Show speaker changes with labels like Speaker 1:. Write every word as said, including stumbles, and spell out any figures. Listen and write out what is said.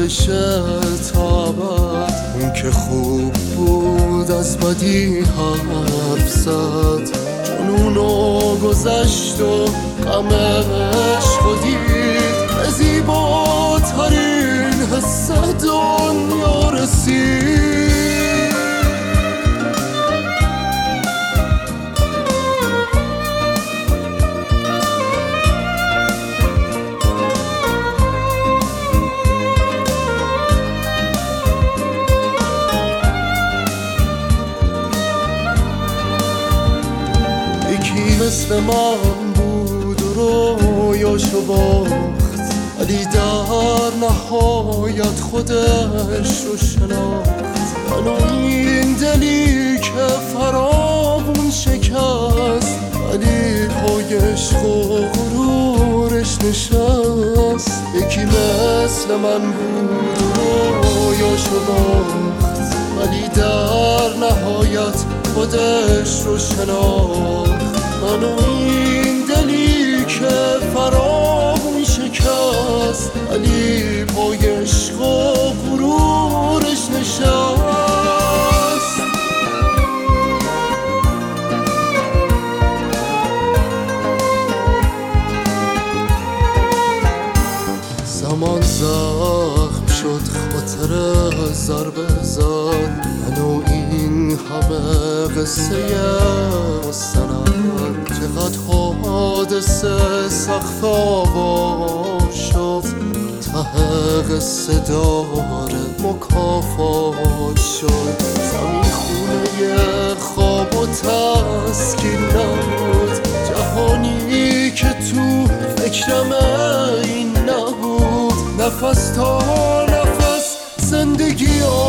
Speaker 1: بشه تا ابد. اون که خوب بود از بدی حرف زد، جنونو گذشت و غمش خودید. به زیباترین حس دنیا رسید. مثل من بود و رویاشو باخت، ولی در نهایت خودش رو شناخت. من این دلی که فراوون شکست، ولی پای عشق و غرورش نشست. یکی مثل من بود و رویاشو باخت، ولی در نهایت خودش رو شناخت. من این دلی که فراوون شکست، ولی پای عشق و غرورش نشست. زمان زخم شد، خاطر ضربه زد، منو این همه قصه مستند. چقدر حادثه سقف آوا شد، ته قصه داره مکافات شد. زمین خونه خواب و تسکین نبود، جهانی که تو فکرم این نبود. نفس تا نفس زندگی